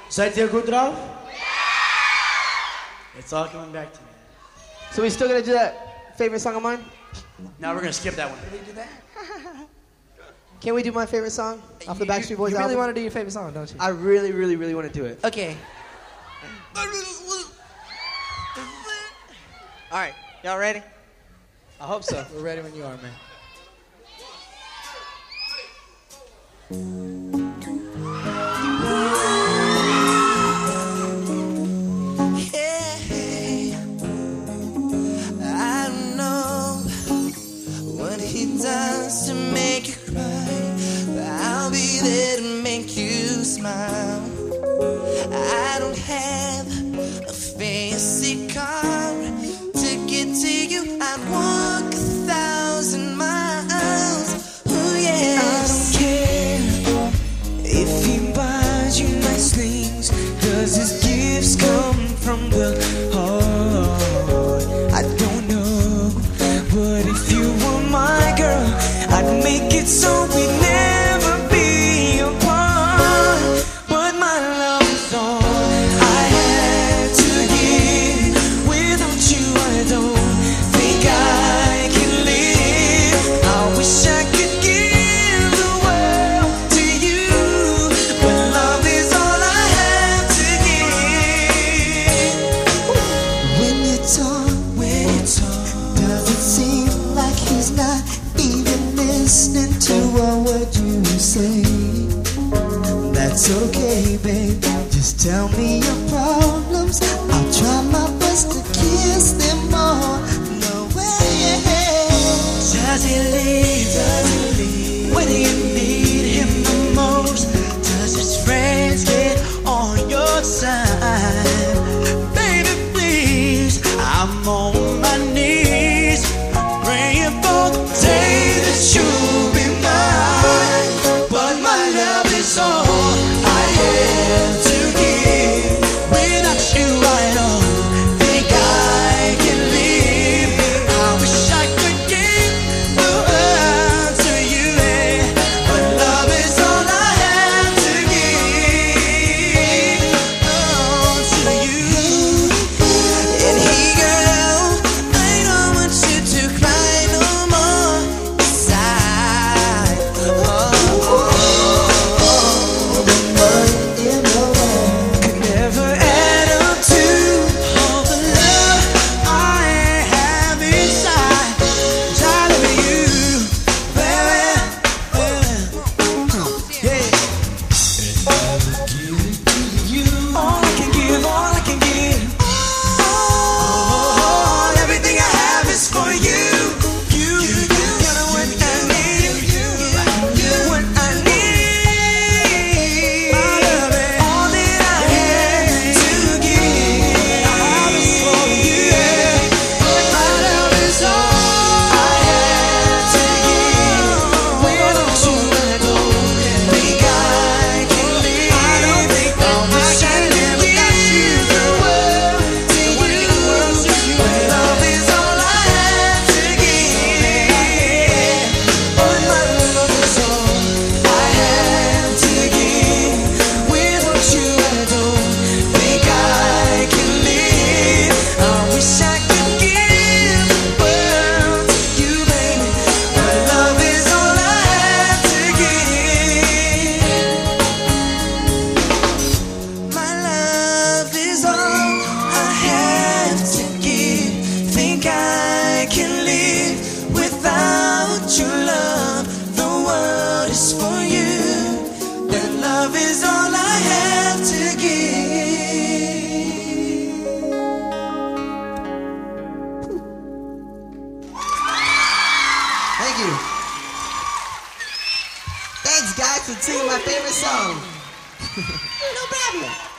Seid ihr gut drauf? It's all coming back to me. So we still gonna do that favorite song of mine? Now we're gonna skip that one. Can we do that? Can we do my favorite song off the Backstreet Boys You really album? want to do your favorite song, don't you? I really, really, really want to do it. Okay. All right, y'all ready? I hope so. We're ready when you are, man. I don't know what he does to make you cry, but I'll be there to make you smile. I don't have a fancy car to get to you. I'd walk 1,000 miles. Oh yeah. I don't care if he buys you nice things, 'cause his gifts come from the heart. I don't know, but if you were my girl, I'd make it so we'd never be apart. But my love is all I had to give. Without you, I don't think I can live. I wish I could give the world to you, but love is all I have to give. When you talk, does it seem like he's not even listening to a word you say? That's okay, babe. Just tell me your problems. I'll try my best to kiss them all away. Does he leave when you need him the most? Does his friends get on your side? Baby, please, I'm on my knees, praying for the day that you'll be mine. But my love is all I have to give. Without you, I don't think I can live. I wish I could give the world to you, but love is all I have to give. Oh, to you. And he, girl, I don't want you to cry no more inside. Could never add up to all the love I have inside. Inside of you, baby, yeah. All I can give, all I can give. Oh, everything I have is for you. You're what I need. What I need. All that I have to give, I have is for you. My love is all I have to give. Without you, I don't think I can live. I don't think that I can live without you. The world to you, but love is all I have to give. But my love is all I have to give. Without you, I don't think I can live. I wish I could give the world to you, baby, but love is all I have to give. My love is all I have to give. Think I can live without your love. The world is for you. That love is all I have to give. Thank you. Thanks, guys, for singing my favorite song. No problem.